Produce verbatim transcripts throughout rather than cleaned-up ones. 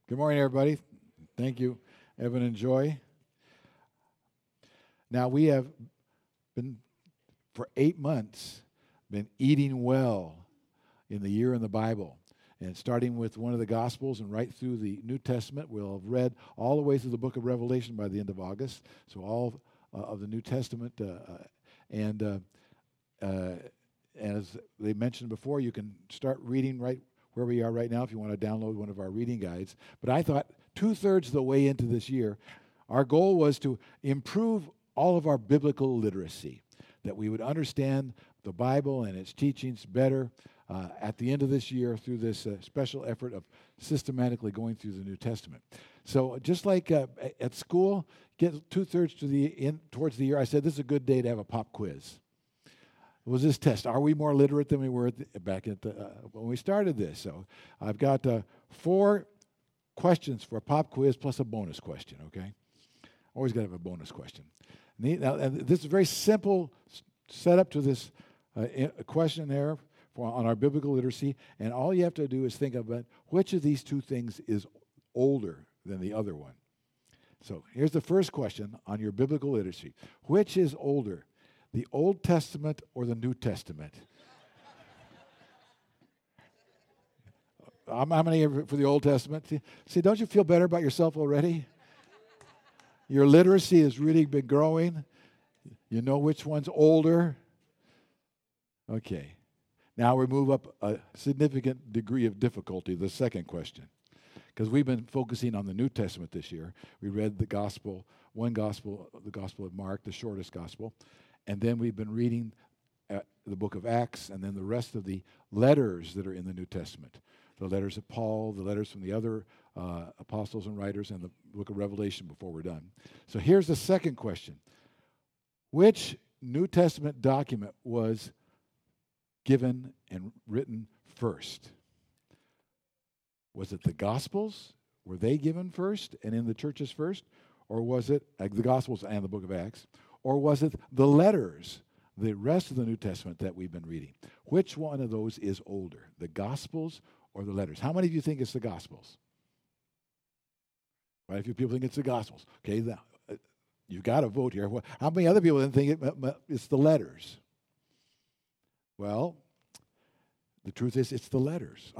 Good morning, everybody. Thank you, Evan and Joy. Now, we have been, for eight months, been eating well in the year in the Bible. And starting with one of the Gospels and right through the New Testament, we'll have read all the way through the book of Revelation by the end of August. So all uh, of the New Testament. Uh, and uh, uh, as they mentioned before, you can start reading right where we are right now if you want to download one of our reading guides. But I thought two-thirds of the way into this year, our goal was to improve all of our biblical literacy, that we would understand the Bible and its teachings better uh, at the end of this year through this uh, special effort of systematically going through the New Testament. So just like uh, at school, get two-thirds to the in, towards the year, I said this is a good day to have a pop quiz. It was this test. Are we more literate than we were at the, back at the, uh, when we started this? So I've got uh, four questions for a pop quiz plus a bonus question, okay? Always got to have a bonus question. Now, and this is a very simple setup to this uh, questionnaire for, on our biblical literacy, and all you have to do is think about which of these two things is older than the other one. So here's the first question on your biblical literacy. Which is older, the Old Testament or the New Testament? How many for the Old Testament? See, see, don't you feel better about yourself already? Your literacy has really been growing. You know which one's older. Okay. Now we move up a significant degree of difficulty, the second question. Because we've been focusing on the New Testament this year. We read the gospel, one gospel, the Gospel of Mark, the shortest gospel. And then we've been reading uh, the book of Acts and then the rest of the letters that are in the New Testament. The letters of Paul, the letters from the other uh, apostles and writers, and the book of Revelation before we're done. So here's the second question. Which New Testament document was given and written first? Was it the Gospels? Were they given first and in the churches first? Or was it, like the Gospels and the book of Acts, or was it the letters, the rest of the New Testament that we've been reading? Which one of those is older, the Gospels or the letters? How many of you think it's the Gospels? Quite a few people think it's the Gospels. Okay, the, uh, you've got to vote here. How many other people think it, uh, it's the letters? Well, the truth is it's the letters.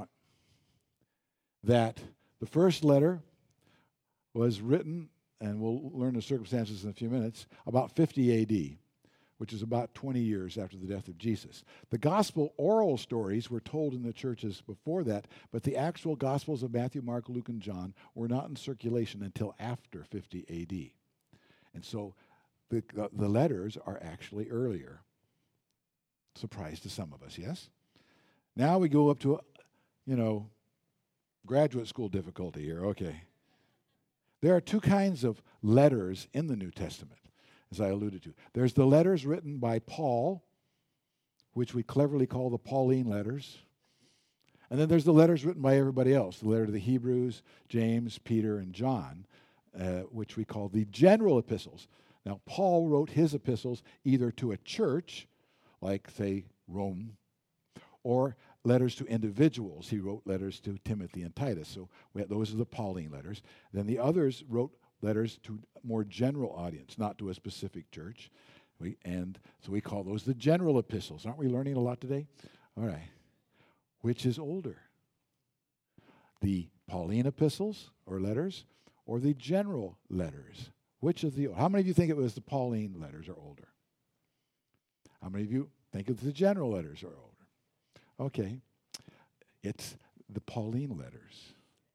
That the first letter was written, and we'll learn the circumstances in a few minutes, about fifty A D, which is about twenty years after the death of Jesus. The gospel oral stories were told in the churches before that, but the actual gospels of Matthew, Mark, Luke, and John were not in circulation until after fifty A D. And so the, the letters are actually earlier. Surprise to some of us, yes? Now we go up to, you know, graduate school difficulty here. Okay. There are two kinds of letters in the New Testament, as I alluded to. There's the letters written by Paul, which we cleverly call the Pauline letters. And then there's the letters written by everybody else, the letter to the Hebrews, James, Peter, and John, uh, which we call the general epistles. Now, Paul wrote his epistles either to a church, like, say, Rome, or letters to individuals. He wrote letters to Timothy and Titus. So we have, those are the Pauline letters. Then the others wrote letters to a more general audience, not to a specific church. We, and so we call those the general epistles. Aren't we learning a lot today? All right. Which is older? The Pauline epistles or letters or the general letters? Which is the, how many of you think it was the Pauline letters are older? How many of you think it's the general letters are older? Okay, it's the Pauline letters.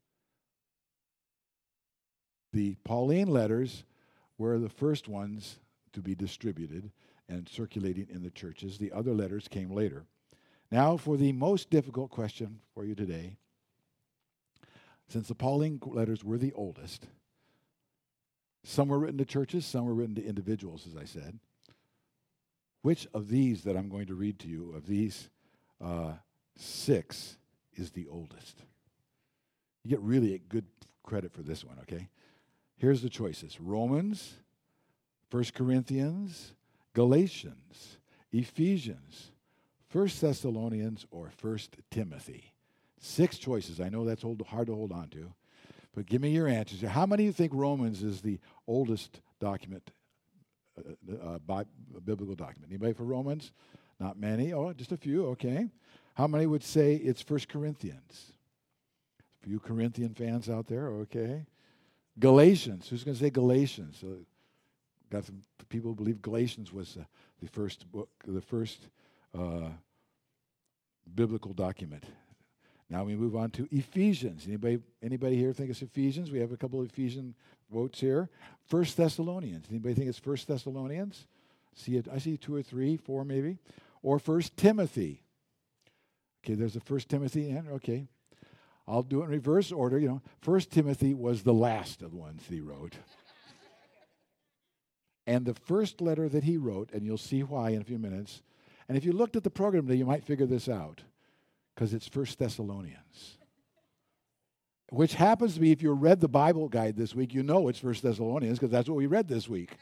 The Pauline letters were the first ones to be distributed and circulating in the churches. The other letters came later. Now for the most difficult question for you today. Since the Pauline letters were the oldest, some were written to churches, some were written to individuals, as I said. Which of these that I'm going to read to you, of these Uh, six is the oldest? You get really good credit for this one, okay? Here's the choices. Romans, First Corinthians, Galatians, Ephesians, First Thessalonians, or First Timothy. Six choices. I know that's hold, hard to hold on to. But give me your answers. How many of you think Romans is the oldest document, uh, uh, bi- biblical document? Anybody for Romans? Not many. Oh, just a few. Okay. How many would say it's First Corinthians? A few Corinthian fans out there. Okay. Galatians. Who's going to say Galatians? Uh, got some people who believe Galatians was uh, the first book, the first uh, biblical document. Now we move on to Ephesians. Anybody anybody here think it's Ephesians? We have a couple of Ephesian votes here. First Thessalonians. Anybody think it's First Thessalonians? See it, I see two or three, four maybe. Or First Timothy. Okay, there's a First Timothy in. Okay. I'll do it in reverse order. You know, First Timothy was the last of the ones he wrote. And the first letter that he wrote, and you'll see why in a few minutes, and if you looked at the program today, you might figure this out, because it's First Thessalonians. Which happens to be, if you read the Bible guide this week, you know it's First Thessalonians, because that's what we read this week.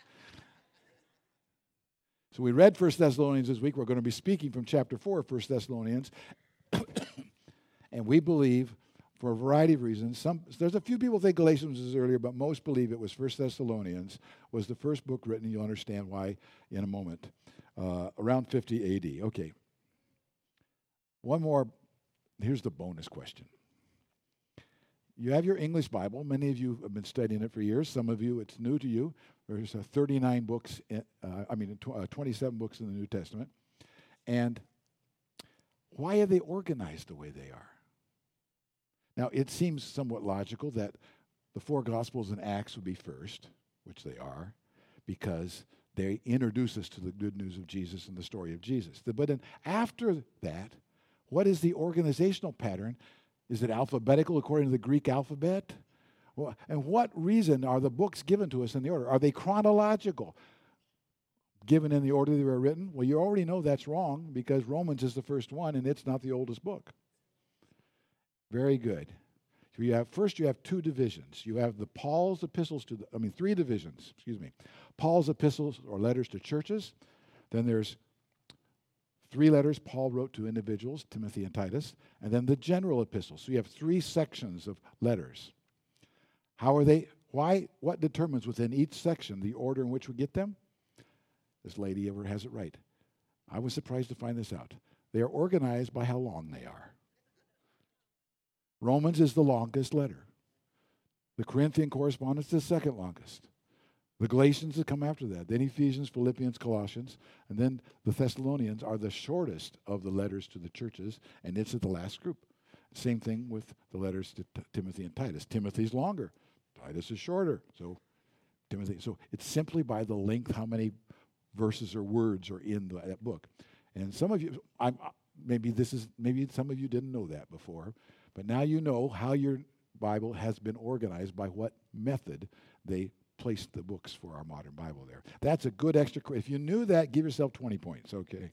So we read First Thessalonians this week. We're going to be speaking from chapter four of First Thessalonians. And we believe, for a variety of reasons, some, there's a few people think Galatians was earlier, but most believe it was First Thessalonians was the first book written. You'll understand why in a moment. Uh, around fifty A D. Okay. One more. Here's the bonus question. You have your English Bible. Many of you have been studying it for years. Some of you, it's new to you. There's uh, thirty-nine books, in, uh, I mean, tw- uh, twenty-seven books in the New Testament. And why are they organized the way they are? Now, it seems somewhat logical that the four Gospels and Acts would be first, which they are, because they introduce us to the good news of Jesus and the story of Jesus. But then after that, what is the organizational pattern? Is it alphabetical according to the Greek alphabet? Well, and what reason are the books given to us in the order? Are they chronological, given in the order they were written? Well, you already know that's wrong, because Romans is the first one, and it's not the oldest book. Very good. So you have, first you have two divisions. You have the Paul's epistles to the, I mean, three divisions, excuse me. Paul's epistles or letters to churches. Then there's three letters Paul wrote to individuals, Timothy and Titus. And then the general epistles. So you have three sections of letters. How are they, why, what determines within each section the order in which we get them? This lady ever has it right. I was surprised to find this out. They are organized by how long they are. Romans is the longest letter. The Corinthian correspondence is the second longest. The Galatians that come after that. Then Ephesians, Philippians, Colossians. And then the Thessalonians are the shortest of the letters to the churches, and it's at the last group. Same thing with the letters to T- Timothy and Titus. Timothy's longer. Titus is shorter. So Timothy. So it's simply by the length, how many verses or words are in the, that book. And some of you, I'm, maybe this is, maybe some of you didn't know that before. But now you know how your Bible has been organized, by what method they placed the books for our modern Bible there. That's a good extra. If you knew that, give yourself twenty points, okay?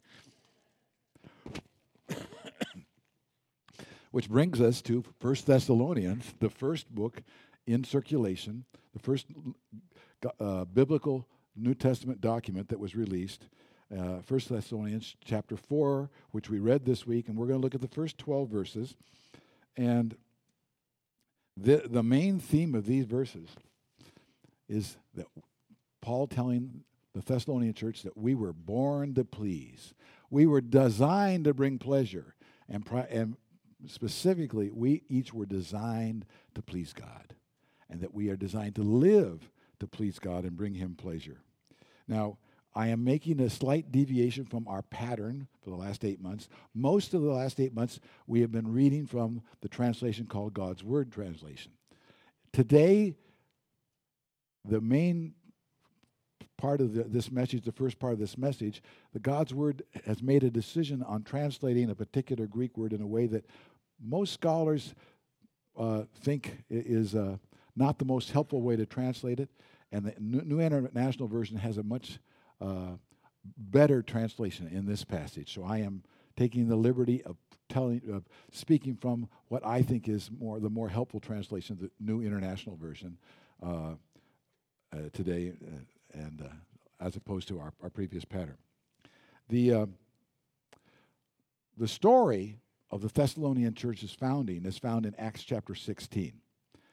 Which brings us to First Thessalonians, the first book in circulation, the first uh, biblical New Testament document that was released. Uh, First Thessalonians chapter four, which we read this week, and we're going to look at the first twelve verses. And the the main theme of these verses is that Paul telling the Thessalonian church that we were born to please. We were designed to bring pleasure. And, pri- and specifically, we each were designed to please God. And that we are designed to live to please God and bring him pleasure. Now, I am making a slight deviation from our pattern for the last eight months. Most of the last eight months, we have been reading from the translation called God's Word translation. Today, the main part of the, this message, the first part of this message, the God's Word has made a decision on translating a particular Greek word in a way that most scholars uh, think is uh, not the most helpful way to translate it. And the New International Version has a much Uh, better translation in this passage. So I am taking the liberty of telling, of speaking from what I think is more the more helpful translation, the New International Version, uh, uh, today, uh, and uh, as opposed to our, our previous pattern. The uh, the story of the Thessalonian church's founding is found in Acts chapter sixteen.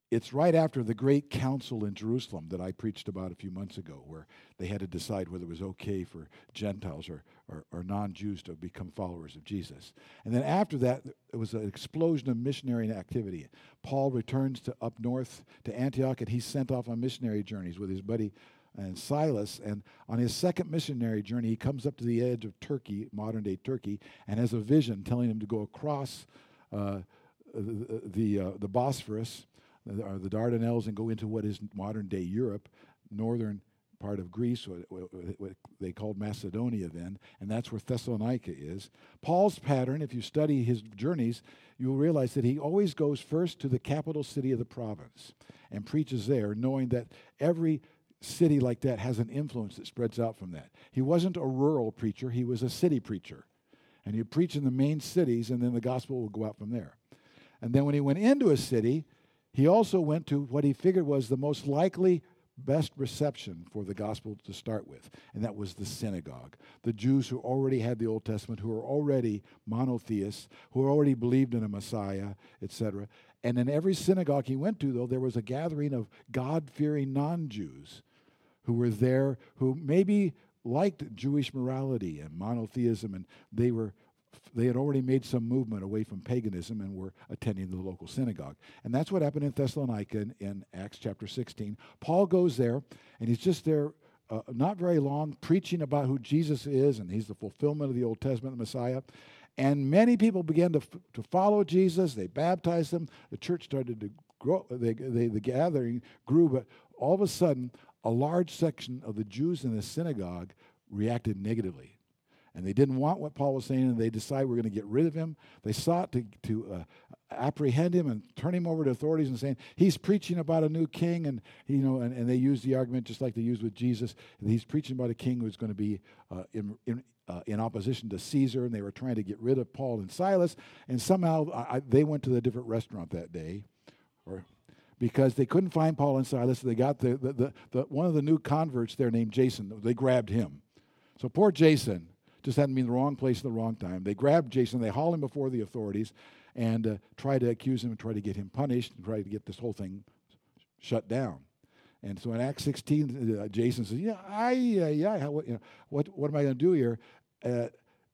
It's right after the great council in Jerusalem that I preached about a few months ago, where they had to decide whether it was okay for Gentiles or, or, or non-Jews to become followers of Jesus. And then after that, it was an explosion of missionary activity. Paul returns to up north to Antioch, and he's sent off on missionary journeys with his buddy and Silas. And on his second missionary journey, he comes up to the edge of Turkey, modern-day Turkey, and has a vision telling him to go across uh, the the, uh, the Bosphorus, or the Dardanelles, and go into what is modern-day Europe, northern part of Greece, what, what, what they called Macedonia then, and that's where Thessalonica is. Paul's pattern, if you study his journeys, you'll realize that he always goes first to the capital city of the province and preaches there, knowing that every city like that has an influence that spreads out from that. He wasn't a rural preacher, he was a city preacher. And he'd preach in the main cities, and then the gospel would go out from there. And then when he went into a city, he also went to what he figured was the most likely best reception for the gospel to start with, and that was the synagogue. The Jews who already had the Old Testament, who were already monotheists, who already believed in a Messiah, et cetera. And in every synagogue he went to, though, there was a gathering of God-fearing non-Jews who were there, who maybe liked Jewish morality and monotheism, and they were They had already made some movement away from paganism and were attending the local synagogue. And that's what happened in Thessalonica in, in Acts chapter sixteen. Paul goes there, and he's just there uh, not very long, preaching about who Jesus is, and he's the fulfillment of the Old Testament, the Messiah. And many people began to, f- to follow Jesus. They baptized him. The church started to grow. They, they, the gathering grew, but all of a sudden, a large section of the Jews in the synagogue reacted negatively. And they didn't want what Paul was saying, and they decided we're going to get rid of him. They sought to, to uh, apprehend him and turn him over to authorities and saying, he's preaching about a new king, and you know, and, and they used the argument just like they used with Jesus. He's preaching about a king who's going to be uh, in, in, uh, in opposition to Caesar, and they were trying to get rid of Paul and Silas. And somehow I, they went to a different restaurant that day, or because they couldn't find Paul and Silas. They got the, the, the, the one of the new converts there named Jason. They grabbed him. So poor Jason just hadn't been in the wrong place at the wrong time. They grabbed Jason, they hauled him before the authorities, and uh, tried to accuse him and try to get him punished and try to get this whole thing shut down. And so in Acts sixteen, uh, Jason says, "Yeah, I, uh, yeah, how, what, you know, what, what am I going to do here?" Uh,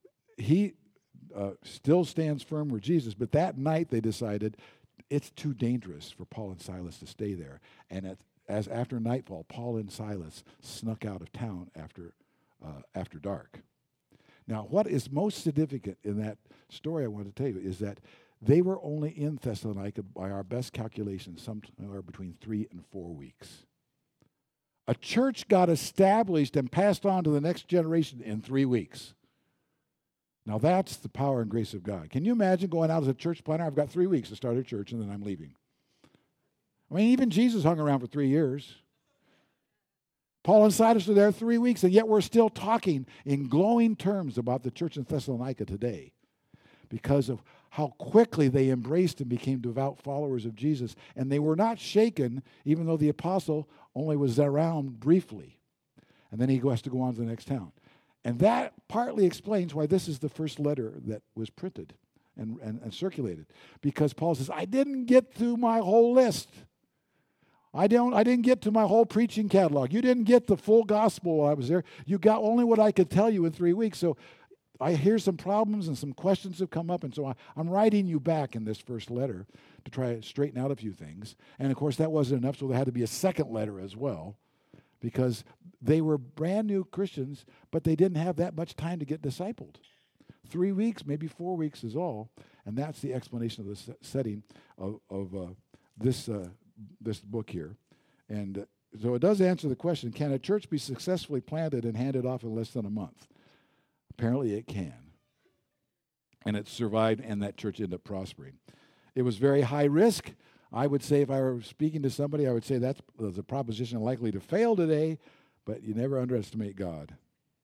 he uh, still stands firm with Jesus, but that night they decided it's too dangerous for Paul and Silas to stay there. And at, as after nightfall, Paul and Silas snuck out of town after uh, after dark. Now, what is most significant in that story I want to tell you is that they were only in Thessalonica, by our best calculations, somewhere between three and four weeks. A church got established and passed on to the next generation in three weeks. Now, that's the power and grace of God. Can you imagine going out as a church planter? I've got three weeks to start a church, and then I'm leaving. I mean, even Jesus hung around for three years. Paul and Silas were there three weeks, and yet we're still talking in glowing terms about the church in Thessalonica today because of how quickly they embraced and became devout followers of Jesus. And they were not shaken, even though the apostle only was around briefly. And then he has to go on to the next town. And that partly explains why this is the first letter that was printed and, and, and circulated. Because Paul says, I didn't get through my whole list. I don't. I didn't get to my whole preaching catalog. You didn't get the full gospel while I was there. You got only what I could tell you in three weeks. So I hear some problems and some questions have come up, and so I, I'm writing you back in this first letter to try to straighten out a few things. And, of course, that wasn't enough, so there had to be a second letter as well because they were brand new Christians, but they didn't have that much time to get discipled. Three weeks, maybe four weeks is all, and that's the explanation of the setting of, of uh, this uh this book here. And uh, so it does answer the question, can a church be successfully planted and handed off in less than a month? Apparently it can. And it survived, and that church ended up prospering. It was very high risk. I would say if I were speaking to somebody, I would say that's a proposition likely to fail today, but you never underestimate God.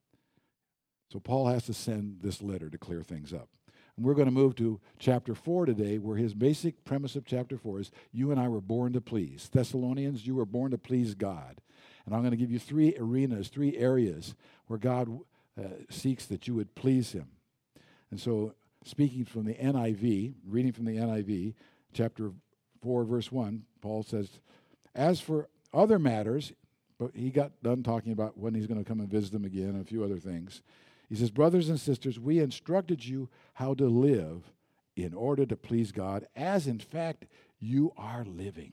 So Paul has to send this letter to clear things up. And we're going to move to chapter four today, where his basic premise of chapter four is, you and I were born to please. Thessalonians, you were born to please God. And I'm going to give you three arenas, three areas where God uh, seeks that you would please him. And so, speaking from the N I V, reading from the N I V, chapter four, verse one, Paul says, as for other matters, but he got done talking about when he's going to come and visit them again and a few other things. He says, brothers and sisters, we instructed you how to live in order to please God, as in fact you are living.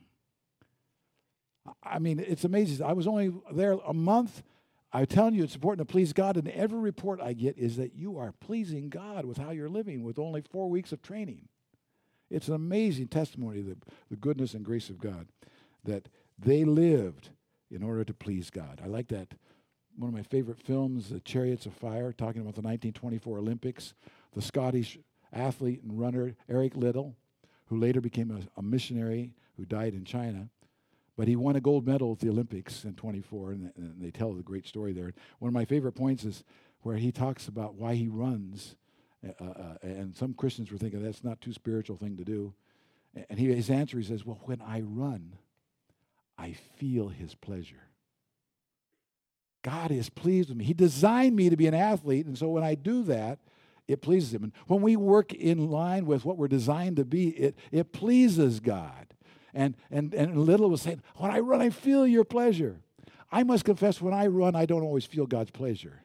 I mean, it's amazing. I was only there a month. I'm telling you, it's important to please God, and every report I get is that you are pleasing God with how you're living with only four weeks of training. It's an amazing testimony of the, the goodness and grace of God, that they lived in order to please God. I like that. One of my favorite films, The Chariots of Fire, talking about the nineteen twenty-four Olympics. The Scottish athlete and runner, Eric Liddell, who later became a, a missionary who died in China. But he won a gold medal at the Olympics in twenty-four, and, and they tell the great story there. One of my favorite points is where he talks about why he runs, uh, uh, and some Christians were thinking that's not too spiritual thing to do. And he, his answer, he says, well, when I run, I feel his pleasure. God is pleased with me. He designed me to be an athlete, and so when I do that, it pleases him. And when we work in line with what we're designed to be, it, it pleases God. And, and, and Little was saying, when I run, I feel your pleasure. I must confess, when I run, I don't always feel God's pleasure.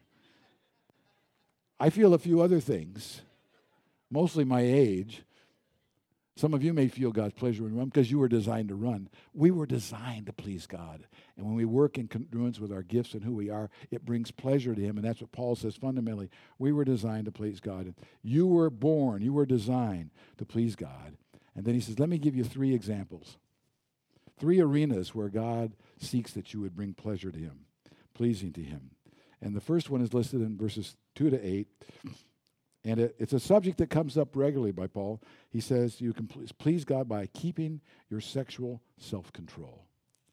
I feel a few other things, mostly my age. Some of you may feel God's pleasure when you run because you were designed to run. We were designed to please God. And when we work in congruence with our gifts and who we are, it brings pleasure to him. And that's what Paul says fundamentally. We were designed to please God. And you were born, you were designed to please God. And then he says, let me give you three examples. Three arenas where God seeks that you would bring pleasure to him, pleasing to him. And the first one is listed in verses two to eight. And it, it's a subject that comes up regularly by Paul. He says you can please, please God by keeping your sexual self-control.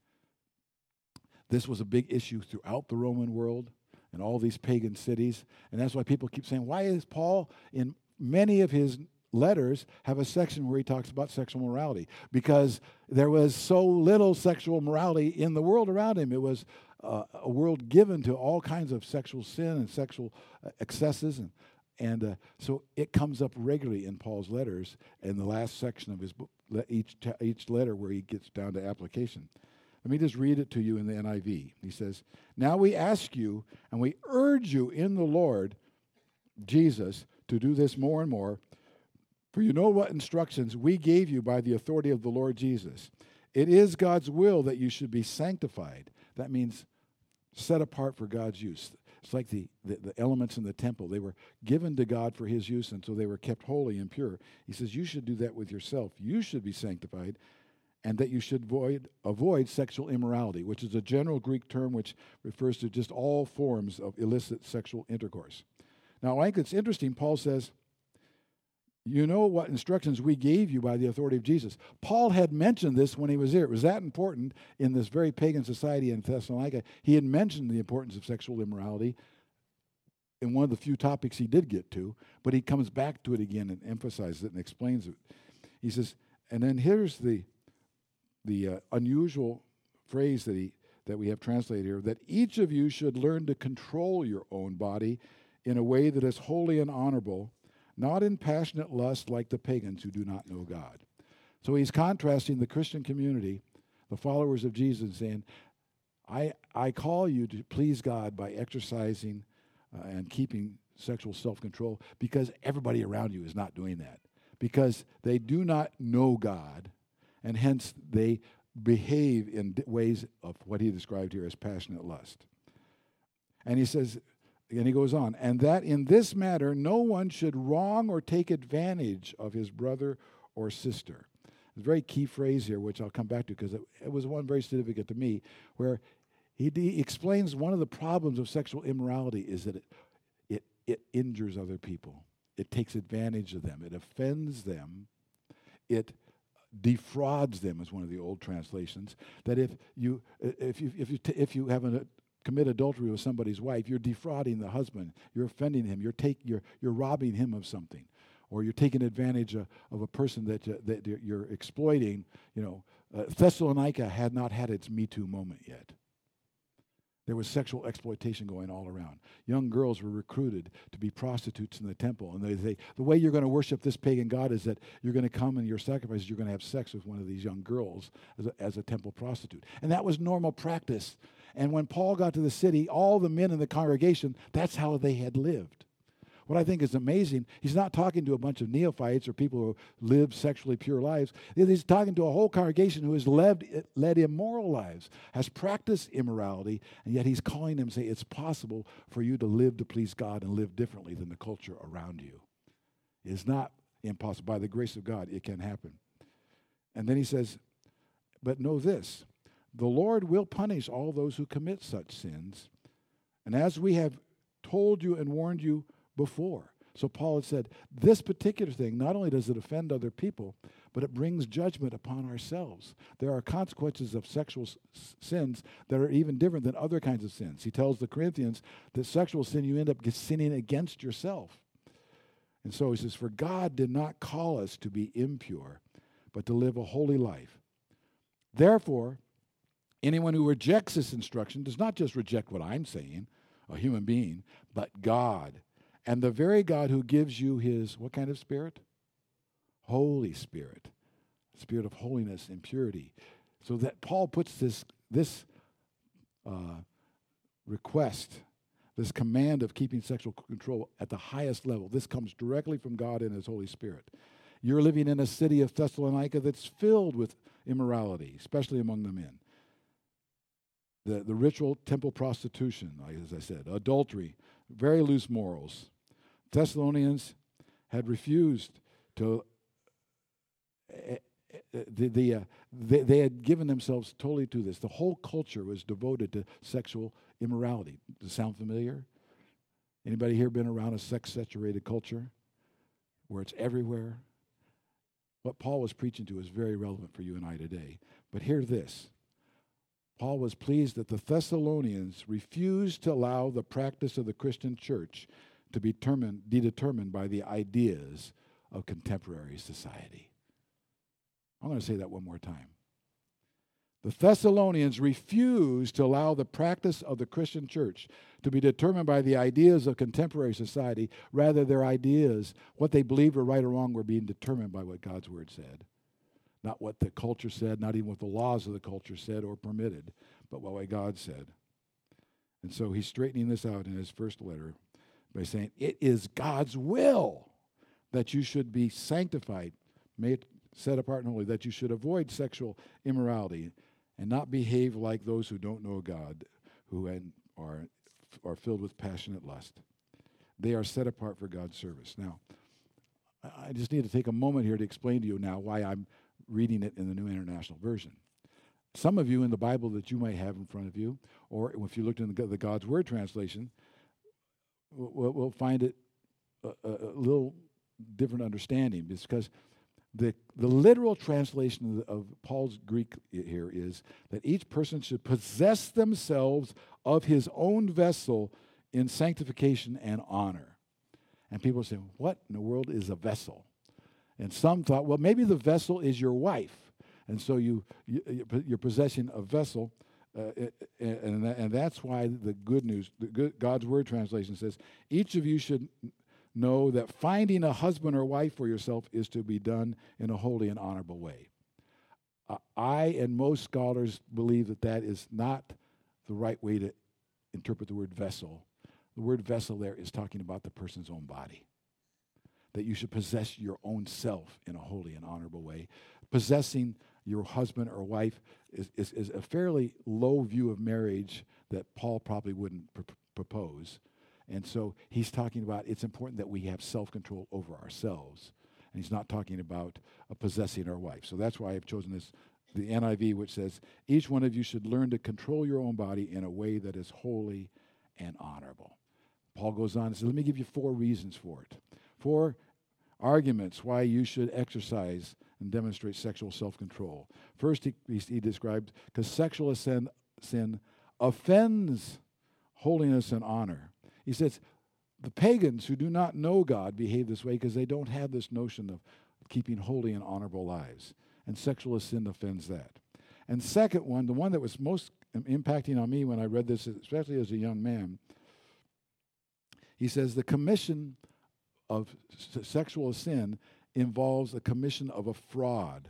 This was a big issue throughout the Roman world and all these pagan cities. And that's why people keep saying, why is Paul in many of his letters have a section where he talks about sexual morality? Because there was so little sexual morality in the world around him. It was uh, a world given to all kinds of sexual sin and sexual uh, excesses. And, and uh, so it comes up regularly in Paul's letters in the last section of his book, each, each letter where he gets down to application. Let me just read it to you in the N I V. He says, now we ask you and we urge you in the Lord Jesus to do this more and more. For you know what instructions we gave you by the authority of the Lord Jesus. It is God's will that you should be sanctified. That means set apart for God's use. It's like the, the, the elements in the temple. They were given to God for his use, and so they were kept holy and pure. He says you should do that with yourself. You should be sanctified, and that you should avoid, avoid sexual immorality, which is a general Greek term which refers to just all forms of illicit sexual intercourse. Now, I think it's interesting. Paul says, you know what instructions we gave you by the authority of Jesus. Paul had mentioned this when he was there. It was that important in this very pagan society in Thessalonica. He had mentioned the importance of sexual immorality in one of the few topics he did get to, but he comes back to it again and emphasizes it and explains it. He says, and then here's the the uh, unusual phrase that he that we have translated here, that each of you should learn to control your own body in a way that is holy and honorable, not in passionate lust like the pagans who do not know God. So he's contrasting the Christian community, the followers of Jesus, saying, I, I call you to please God by exercising uh, and keeping sexual self-control because everybody around you is not doing that. Because they do not know God, and hence they behave in d- ways of what he described here as passionate lust. And he says, and he goes on, and that in this matter no one should wrong or take advantage of his brother or sister. There's a very key phrase here, which I'll come back to because it, it was one very significant to me, where he, he explains one of the problems of sexual immorality is that it, it, it injures other people. It takes advantage of them. It offends them. It defrauds them, is one of the old translations. That if you if you if you t- if you have a commit adultery with somebody's wife, you're defrauding the husband. You're offending him. You're take you're you're robbing him of something, or you're taking advantage of, of a person that uh, that you're exploiting. You know, uh, Thessalonica had not had its Me Too moment yet. There was sexual exploitation going all around. Young girls were recruited to be prostitutes in the temple. And they say, the way you're going to worship this pagan god is that you're going to come and your sacrifices, you're going to have sex with one of these young girls as a, as a temple prostitute. And that was normal practice. And when Paul got to the city, all the men in the congregation, that's how they had lived. What I think is amazing, he's not talking to a bunch of neophytes or people who live sexually pure lives. He's talking to a whole congregation who has led, led immoral lives, has practiced immorality, and yet he's calling them and saying it's possible for you to live to please God and live differently than the culture around you. It's not impossible. By the grace of God, it can happen. And then he says, but know this, the Lord will punish all those who commit such sins. And as we have told you and warned you before. So Paul had said, this particular thing, not only does it offend other people, but it brings judgment upon ourselves. There are consequences of sexual s- sins that are even different than other kinds of sins. He tells the Corinthians that sexual sin, you end up sinning against yourself. And so he says, for God did not call us to be impure, but to live a holy life. Therefore, anyone who rejects this instruction does not just reject what I'm saying, a human being, but God. And the very God who gives you his, what kind of spirit? Holy Spirit. Spirit of holiness and purity. So that Paul puts this, this uh, request, this command of keeping sexual control at the highest level. This comes directly from God and his Holy Spirit. You're living in a city of Thessalonica that's filled with immorality, especially among the men. The, the ritual temple prostitution, as I said, adultery, very loose morals. Thessalonians had refused to, uh, the, the, uh, they, they had given themselves totally to this. The whole culture was devoted to sexual immorality. Does it sound familiar? Anybody here been around a sex-saturated culture where it's everywhere? What Paul was preaching to is very relevant for you and I today. But hear this. Paul was pleased that the Thessalonians refused to allow the practice of the Christian church to be, determined, be determined by the ideas of contemporary society. I'm going to say that one more time. The Thessalonians refused to allow the practice of the Christian church to be determined by the ideas of contemporary society. Rather, their ideas, what they believed were right or wrong, were being determined by what God's word said. Not what the culture said, not even what the laws of the culture said or permitted, but what God said. And so he's straightening this out in his first letter by saying, it is God's will that you should be sanctified, made set apart and holy, that you should avoid sexual immorality and not behave like those who don't know God, who are, are filled with passionate lust. They are set apart for God's service. Now, I just need to take a moment here to explain to you now why I'm reading it in the New International Version. Some of you in the Bible that you might have in front of you, or if you looked in the, the God's Word translation, we'll, we'll find it a, a little different understanding, because the, the literal translation of, of Paul's Greek here is that each person should possess themselves of his own vessel in sanctification and honor. And people say, what in the world is a vessel? And some thought, well, maybe the vessel is your wife. And so you, you, you're possessing a vessel, uh, and, that, and that's why the good news, the good, God's Word translation says, each of you should know that finding a husband or wife for yourself is to be done in a holy and honorable way. Uh, I and most scholars believe that that is not the right way to interpret the word vessel. The word vessel there is talking about the person's own body. That you should possess your own self in a holy and honorable way. Possessing your husband or wife is, is, is a fairly low view of marriage that Paul probably wouldn't pr- propose. And so he's talking about it's important that we have self-control over ourselves. And he's not talking about uh, possessing our wife. So that's why I've chosen this, the N I V, which says, each one of you should learn to control your own body in a way that is holy and honorable. Paul goes on and says, let me give you four reasons for it. Four arguments why you should exercise and demonstrate sexual self-control. First, he, he, he described, because sexual sin, sin offends holiness and honor. He says, the pagans who do not know God behave this way because they don't have this notion of keeping holy and honorable lives. And sexual sin offends that. And second one, the one that was most im- impacting on me when I read this, especially as a young man. He says the commission of s- sexual sin involves the commission of a fraud.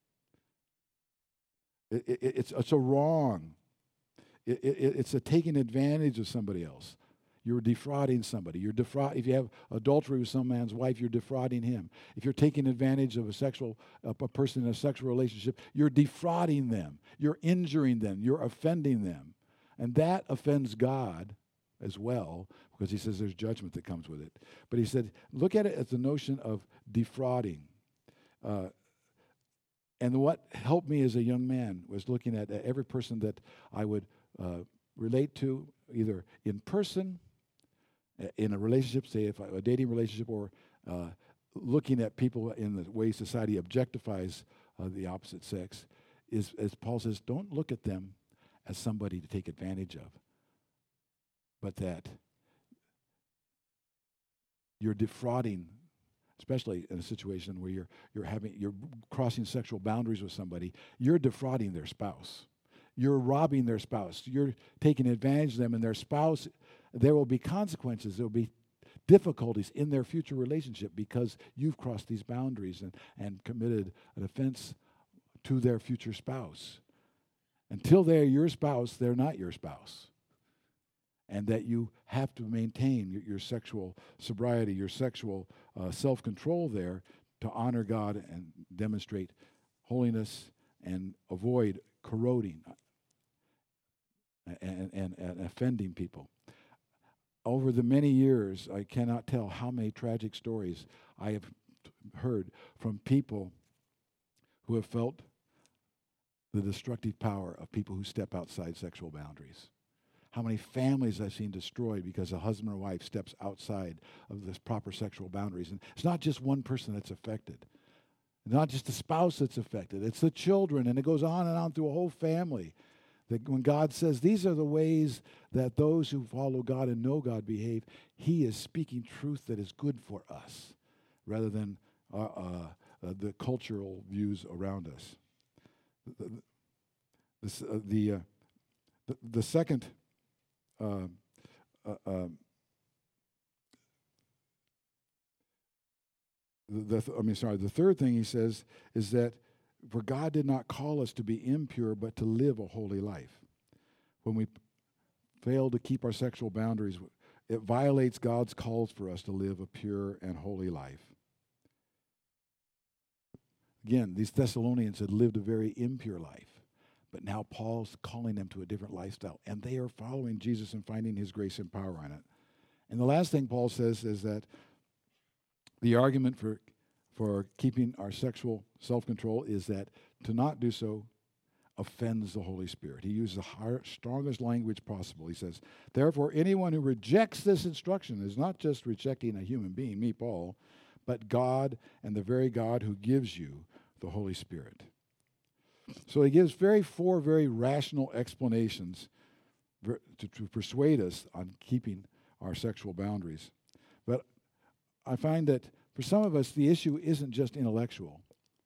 It, it, it's, it's a wrong. It, it, it's a taking advantage of somebody else. You're defrauding somebody. You're defraud. If you have adultery with some man's wife, you're defrauding him. If you're taking advantage of a sexual of a person in a sexual relationship, you're defrauding them. You're injuring them. You're offending them, and that offends God as well, because He says there's judgment that comes with it. But He said, look at it as the notion of defrauding. Uh, and what helped me as a young man was looking at every person that I would uh, relate to, either in person, in a relationship, say if I, a dating relationship, or uh, looking at people in the way society objectifies uh, the opposite sex, is, as Paul says, don't look at them as somebody to take advantage of, but that you're defrauding, especially in a situation where you're you're having you're crossing sexual boundaries with somebody. You're defrauding their spouse. You're robbing their spouse. You're taking advantage of them and their spouse. There will be consequences. There will be difficulties in their future relationship because you've crossed these boundaries and, and committed an offense to their future spouse. Until they're your spouse, they're not your spouse. And that you have to maintain your, your sexual sobriety, your sexual uh, self-control there to honor God and demonstrate holiness and avoid corroding and, and, and offending people. Over the many years, I cannot tell how many tragic stories I have heard from people who have felt the destructive power of people who step outside sexual boundaries. How many families I've seen destroyed because a husband or wife steps outside of this proper sexual boundaries. And it's not just one person that's affected. Not just the spouse that's affected. It's the children, and it goes on and on through a whole family. That when God says these are the ways that those who follow God and know God behave, He is speaking truth that is good for us rather than uh, uh, uh, the cultural views around us. The, the, this, uh, the, uh, the, the second uh, uh, um, the, the th- I mean, sorry, the third thing he says is that for God did not call us to be impure, but to live a holy life. When we p- fail to keep our sexual boundaries, it violates God's calls for us to live a pure and holy life. Again, these Thessalonians had lived a very impure life, but now Paul's calling them to a different lifestyle, and they are following Jesus and finding His grace and power on it. And the last thing Paul says is that the argument for for keeping our sexual self-control is that to not do so offends the Holy Spirit. He uses the higher, strongest language possible. He says, therefore, anyone who rejects this instruction is not just rejecting a human being, me, Paul, but God and the very God who gives you the Holy Spirit. So he gives very four very rational explanations ver- to, to persuade us on keeping our sexual boundaries. But I find that for some of us, the issue isn't just intellectual.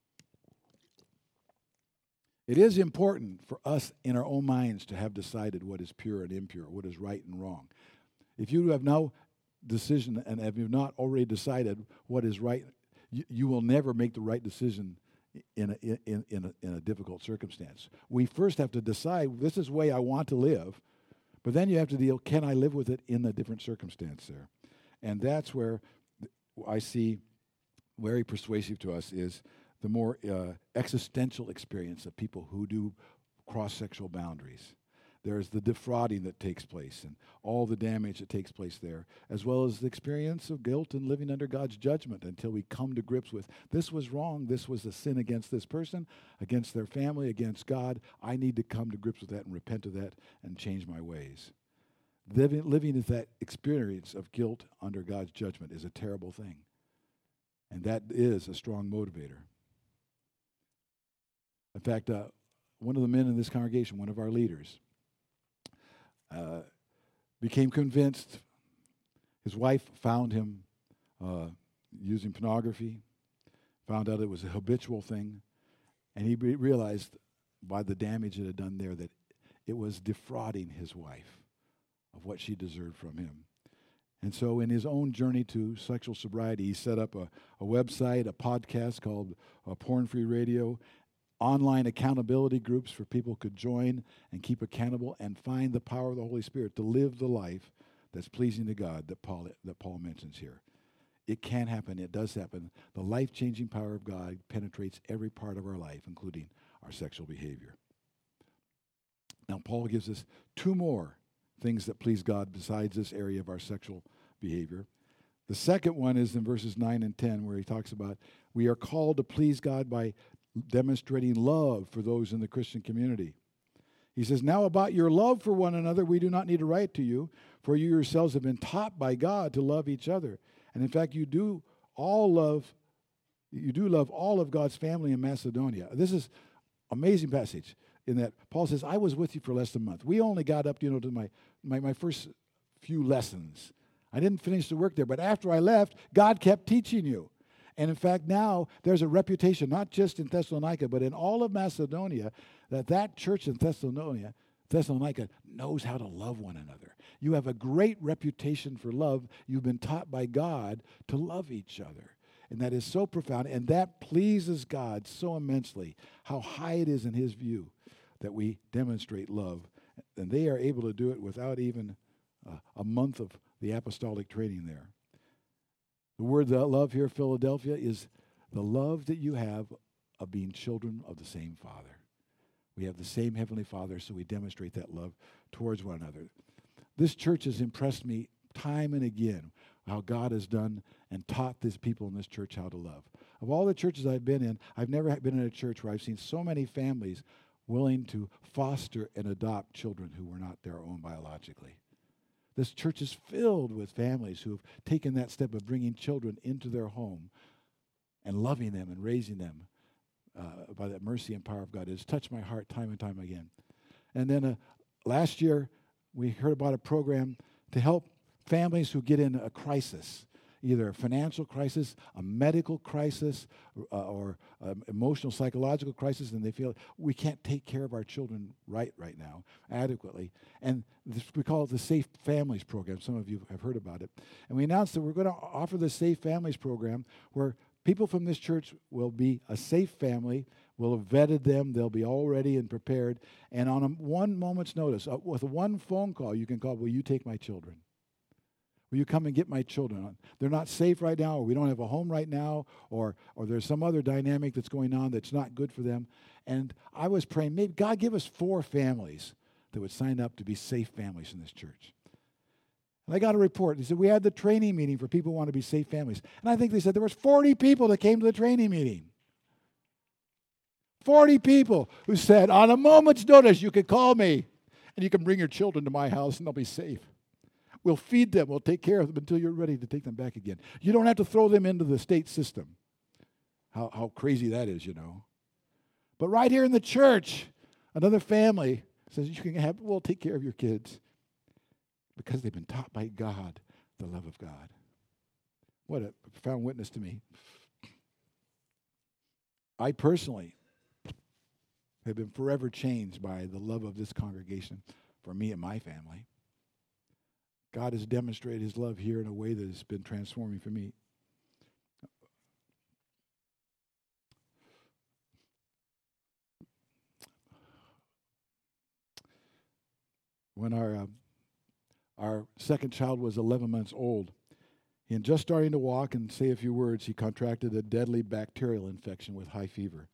It is important for us in our own minds to have decided what is pure and impure, what is right and wrong. If you have no decision and have you not already decided what is right, you, you will never make the right decision in a, in, in, a, in a difficult circumstance. We first have to decide, this is the way I want to live, but then you have to deal, can I live with it in a different circumstance there? And that's where I see very persuasive to us is the more uh, existential experience of people who do cross sexual boundaries. There's the defrauding that takes place and all the damage that takes place there, as well as the experience of guilt and living under God's judgment until we come to grips with this was wrong, this was a sin against this person, against their family, against God. I need to come to grips with that and repent of that and change my ways. Living, living with that experience of guilt under God's judgment is a terrible thing. And that is a strong motivator. In fact, uh, one of the men in this congregation, one of our leaders, uh, became convinced. His wife found him uh, using pornography, found out it was a habitual thing, and he re- realized by the damage it had done there that it was defrauding his wife of what she deserved from him. And so in his own journey to sexual sobriety, he set up a, a website, a podcast called uh, Porn Free Radio, online accountability groups for people could join and keep accountable and find the power of the Holy Spirit to live the life that's pleasing to God that Paul that Paul mentions here. It can happen. It does happen. The life-changing power of God penetrates every part of our life, including our sexual behavior. Now, Paul gives us two more things that please God besides this area of our sexual behavior. The second one is in verses nine and ten, where he talks about we are called to please God by demonstrating love for those in the Christian community. He says, now about your love for one another, we do not need to write to you, for you yourselves have been taught by God to love each other. And in fact, you do all love, you do love all of God's family in Macedonia. This is amazing passage in that Paul says, I was with you for less than a month. We only got up, you know, to my, my, my first few lessons. I didn't finish the work there, but after I left, God kept teaching you. And in fact, now there's a reputation, not just in Thessalonica, but in all of Macedonia, that that church in Thessalonica, Thessalonica knows how to love one another. You have a great reputation for love. You've been taught by God to love each other. And that is so profound, and that pleases God so immensely, how high it is in his view that we demonstrate love. And they are able to do it without even uh, a month of the apostolic training there. The word that love here, Philadelphia, is the love that you have of being children of the same Father. We have the same Heavenly Father, so we demonstrate that love towards one another. This church has impressed me time and again how God has done and taught these people in this church how to love. Of all the churches I've been in, I've never been in a church where I've seen so many families willing to foster and adopt children who were not their own biologically. This church is filled with families who have taken that step of bringing children into their home and loving them and raising them uh, by that mercy and power of God. It has touched my heart time and time again. And then uh, last year, we heard about a program to help families who get in a crisis, either a financial crisis, a medical crisis, uh, or um, emotional, psychological crisis, and they feel we can't take care of our children right right now adequately. And this, we call it the Safe Families Program. Some of you have heard about it. And we announced that we're going to offer the Safe Families Program where people from this church will be a safe family. We'll have vetted them. They'll be all ready and prepared. And on a one moment's notice, uh, with one phone call, you can call, will you take my children? Will you come and get my children? They're not safe right now, or we don't have a home right now, or or there's some other dynamic that's going on that's not good for them. And I was praying, maybe God give us four families that would sign up to be safe families in this church. And I got a report. They said, we had the training meeting for people who want to be safe families. And I think they said there was forty people that came to the training meeting. forty people who said, on a moment's notice, you can call me, and you can bring your children to my house, and they'll be safe. We'll feed them. We'll take care of them until you're ready to take them back again. You don't have to throw them into the state system. How, how crazy that is, you know. But right here in the church, another family says, you can have, we'll take care of your kids because they've been taught by God the love of God. What a profound witness to me. I personally have been forever changed by the love of this congregation for me and my family. God has demonstrated his love here in a way that has been transforming for me. When our uh, our second child was eleven months old, and just starting to walk and say a few words, he contracted a deadly bacterial infection with high fever.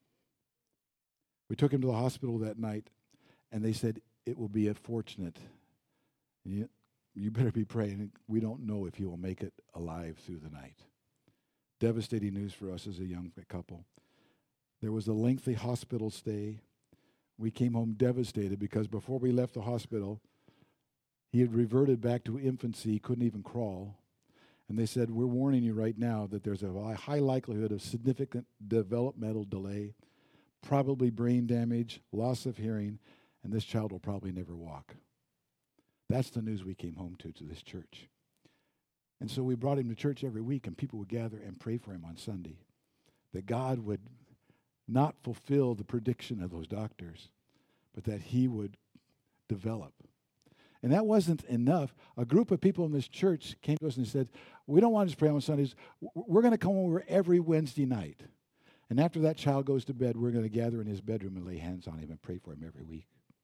We took him to the hospital that night, and they said, it will be unfortunate. You, you better be praying. We don't know if he will make it alive through the night. Devastating news for us as a young couple. There was a lengthy hospital stay. We came home devastated because before we left the hospital, he had reverted back to infancy. He couldn't even crawl. And they said, we're warning you right now that there's a high likelihood of significant developmental delay, probably brain damage, loss of hearing, and this child will probably never walk. That's the news we came home to, to this church. And so we brought him to church every week, and people would gather and pray for him on Sunday, that God would not fulfill the prediction of those doctors, but that he would develop. And that wasn't enough. A group of people in this church came to us and said, we don't want to just pray on Sundays. We're going to come over every Wednesday night. And after that child goes to bed, we're going to gather in his bedroom and lay hands on him and pray for him every week.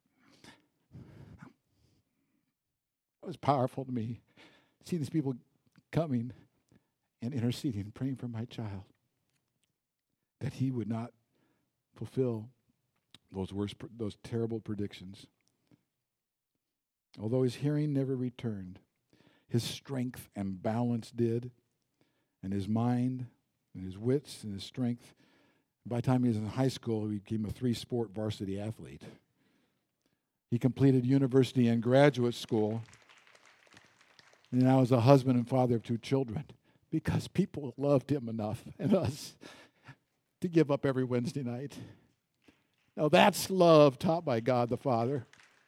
It was powerful to me, seeing these people coming and interceding and praying for my child, that he would not fulfill those worst, those terrible predictions. Although his hearing never returned, his strength and balance did, and his mind and his wits and his strength. By the time he was in high school, he became a three-sport varsity athlete. He completed university and graduate school, and now is a husband and father of two children because people loved him enough and us to give up every Wednesday night. Now that's love taught by God the Father.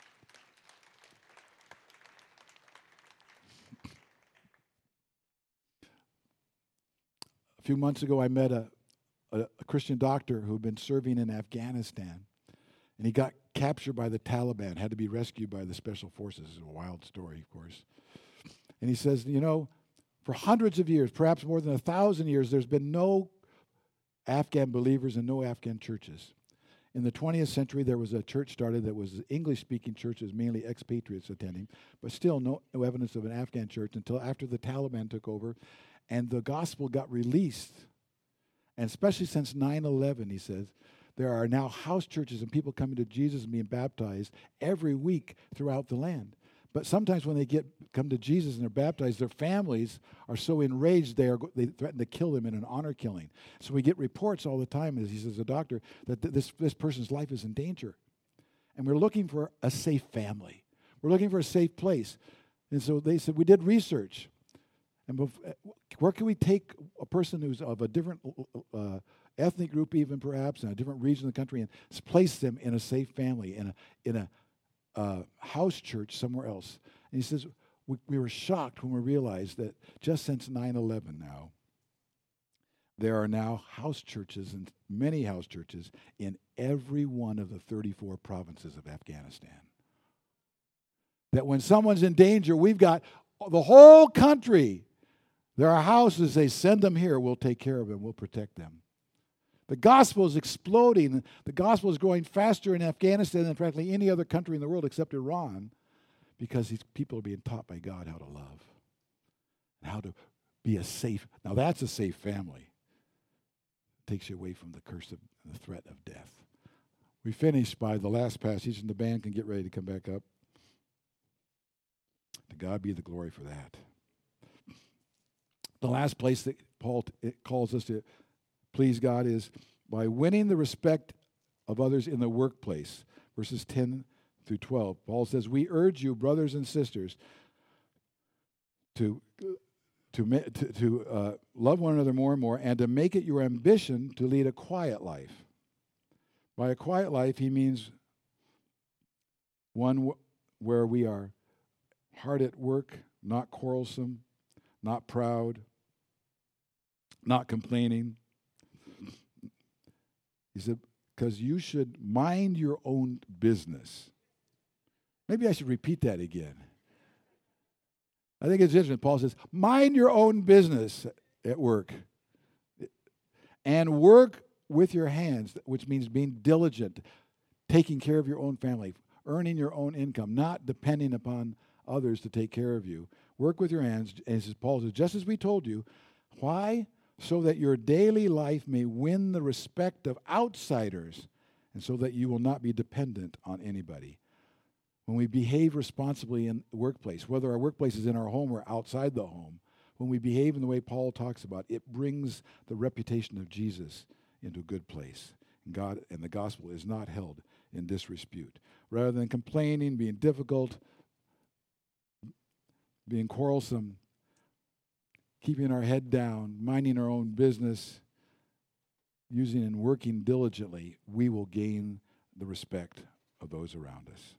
A few months ago, I met a, a, a Christian doctor who had been serving in Afghanistan, and he got captured by the Taliban, had to be rescued by the special forces. It's a wild story, of course. And he says, you know, for hundreds of years, perhaps more than a thousand years, there's been no Afghan believers and no Afghan churches. In the twentieth century, there was a church started that was English-speaking churches, mainly expatriates attending, but still no, no evidence of an Afghan church until after the Taliban took over. And the gospel got released. And especially since nine eleven, he says, there are now house churches and people coming to Jesus and being baptized every week throughout the land. But sometimes when they get come to Jesus and they're baptized, their families are so enraged they are they threaten to kill them in an honor killing. So we get reports all the time, as he says, the doctor, that th- this, this person's life is in danger. And we're looking for a safe family. We're looking for a safe place. And so they said, we did research. And bef- where can we take a person who's of a different uh, ethnic group, even perhaps, in a different region of the country, and place them in a safe family, in a in a uh, house church somewhere else? And he says, we, we were shocked when we realized that just since nine eleven now, there are now house churches, and many house churches, in every one of the thirty-four provinces of Afghanistan. That when someone's in danger, we've got the whole country. There are houses, they send them here, we'll take care of them, we'll protect them. The gospel is exploding. The gospel is growing faster in Afghanistan than practically any other country in the world except Iran, because these people are being taught by God how to love and how to be a safe. Now that's a safe family. It takes you away from the curse of the threat of death. We finish by the last passage, and the band can get ready to come back up. To God be the glory for that. The last place that Paul t- calls us to please God is by winning the respect of others in the workplace. Verses ten through twelve. Paul says, we urge you, brothers and sisters, to, to, to, to uh, love one another more and more, and to make it your ambition to lead a quiet life. By a quiet life, he means one w- where we are hard at work, not quarrelsome, not proud, not complaining. He said, because you should mind your own business. Maybe I should repeat that again. I think it's interesting. Paul says, mind your own business at work. And work with your hands, which means being diligent, taking care of your own family, earning your own income, not depending upon others to take care of you. Work with your hands, and says, Paul says, just as we told you. Why? So that your daily life may win the respect of outsiders, and so that you will not be dependent on anybody. When we behave responsibly in the workplace, whether our workplace is in our home or outside the home, when we behave in the way Paul talks about, it brings the reputation of Jesus into a good place. And God and the gospel is not held in disrepute. Rather than complaining, being difficult, being quarrelsome, keeping our head down, minding our own business, using and working diligently, we will gain the respect of those around us.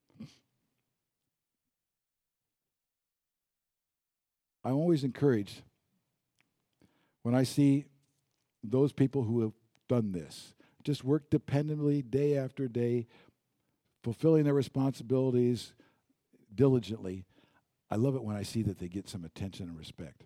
I'm always encouraged when I see those people who have done this, just work dependably day after day, fulfilling their responsibilities diligently. I love it when I see that they get some attention and respect.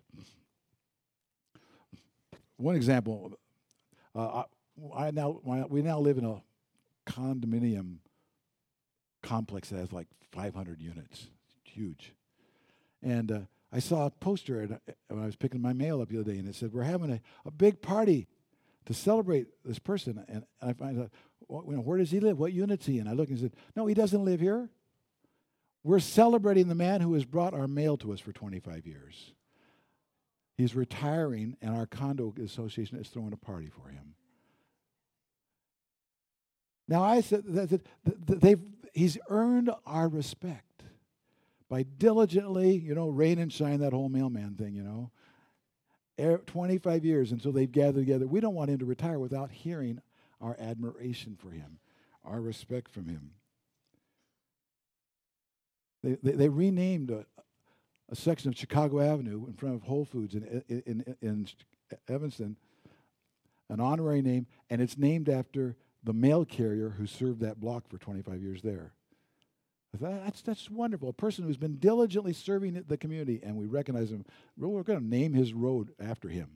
One example, uh, I, I now we now live in a condominium complex that has like five hundred units. It's huge. And uh, I saw a poster at, uh, when I was picking my mail up the other day, and it said, we're having a, a big party to celebrate this person. And I find out, well, you know, where does he live? What unit's he in? I looked and said, no, he doesn't live here. We're celebrating the man who has brought our mail to us for twenty-five years. He's retiring, and our condo association is throwing a party for him. Now, I said that they've he's earned our respect by diligently, you know, rain and shine, that whole mailman thing, you know. twenty-five years until they've gathered together. We don't want him to retire without hearing our admiration for him, our respect from him. They, they, they renamed a, a section of Chicago Avenue in front of Whole Foods in, in, in, in Evanston, an honorary name, and it's named after the mail carrier who served that block for twenty-five years there. I thought, that's, that's wonderful. A person who's been diligently serving the community, and we recognize him. We're going to name his road after him.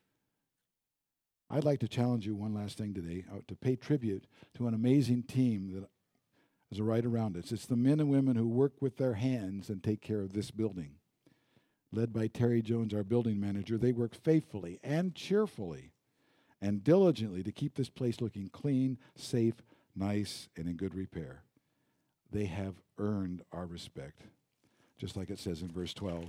I'd like to challenge you one last thing today, uh, to pay tribute to an amazing team that is right around us. It's the men and women who work with their hands and take care of this building. Led by Terry Jones, our building manager, they work faithfully and cheerfully and diligently to keep this place looking clean, safe, nice, and in good repair. They have earned our respect, just like it says in verse twelve.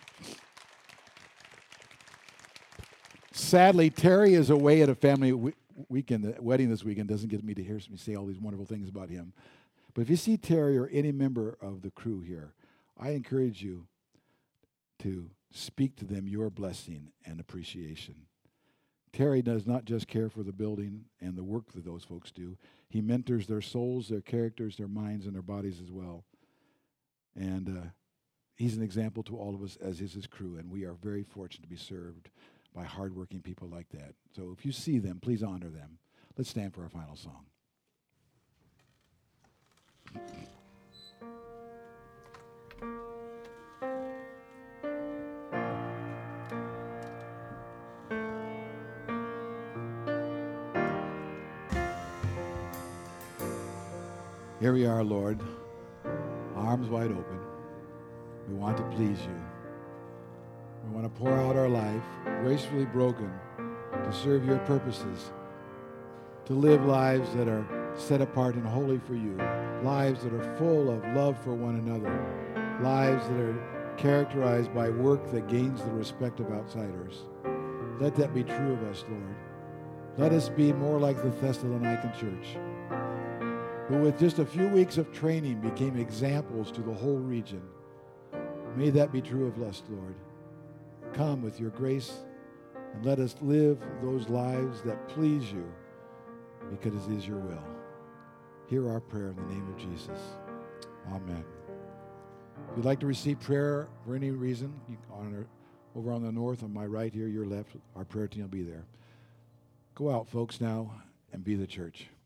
Sadly, Terry is away at a family we- weekend, the wedding this weekend. Doesn't get me to hear me say all these wonderful things about him. But if you see Terry or any member of the crew here, I encourage you to speak to them your blessing and appreciation. Terry does not just care for the building and the work that those folks do. He mentors their souls, their characters, their minds, and their bodies as well. And uh, he's an example to all of us, as is his crew, and we are very fortunate to be served by hardworking people like that. So if you see them, please honor them. Let's stand for our final song. Here we are, Lord, arms wide open. We want to please you. We want to pour out our life, gracefully broken, to serve your purposes, to live lives that are set apart and holy for you, lives that are full of love for one another, lives that are characterized by work that gains the respect of outsiders. Let that be true of us, Lord. Let us be more like the Thessalonican church, who with just a few weeks of training became examples to the whole region. May that be true of us, Lord. Come with your grace and let us live those lives that please you, because it is your will. Hear our prayer in the name of Jesus. Amen. If you'd like to receive prayer for any reason, you honor over on the north, on my right here, your left, our prayer team will be there. Go out, folks, now, and be the church.